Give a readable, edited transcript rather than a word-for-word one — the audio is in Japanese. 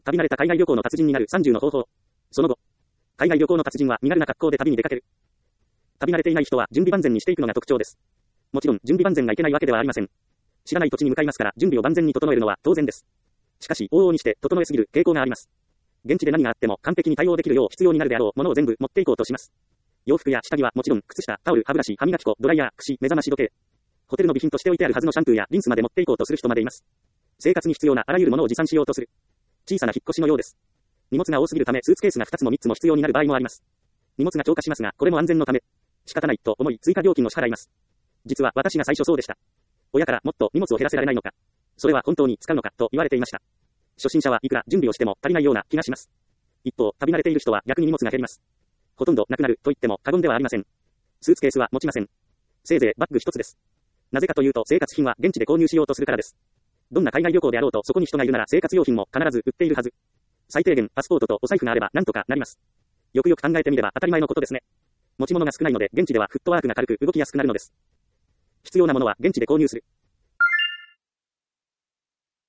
旅慣れた海外旅行の達人になる30の方法。その後、海外旅行の達人は身軽な格好で旅に出かける。旅慣れていない人は準備万全にしていくのが特徴です。もちろん準備万全がいけないわけではありません。知らない土地に向かいますから準備を万全に整えるのは当然です。しかし往々にして整えすぎる傾向があります。現地で何があっても完璧に対応できるよう必要になるであろうものを全部持っていこうとします。洋服や下着はもちろん靴下、タオル、歯ブラシ、歯磨き粉、ドライヤー、櫛、目覚まし時計。ホテルの備品として置いてあるはずのシャンプーやリンスまで持っていこうとする人までいます。生活に必要なあらゆるものを持参しようとする。小さな引っ越しのようです。荷物が多すぎるためスーツケースが2つも3つも必要になる場合もあります。荷物が超過しますが、これも安全のため。仕方ないと思い追加料金を支払います。実は私が最初そうでした。親からもっと荷物を減らせられないのか。それは本当に使うのかと言われていました。初心者はいくら準備をしても足りないような気がします。一方、旅慣れている人は逆に荷物が減ります。ほとんどなくなると言っても過言ではありません。スーツケースは持ちません。せいぜいバッグ一つです。なぜかというと生活品は現地で購入しようとするからです。どんな海外旅行であろうとそこに人がいるなら生活用品も必ず売っているはず。最低限パスポートとお財布があればなんとかなります。よくよく考えてみれば当たり前のことですね。持ち物が少ないので現地ではフットワークが軽く動きやすくなるのです。必要なものは現地で購入する。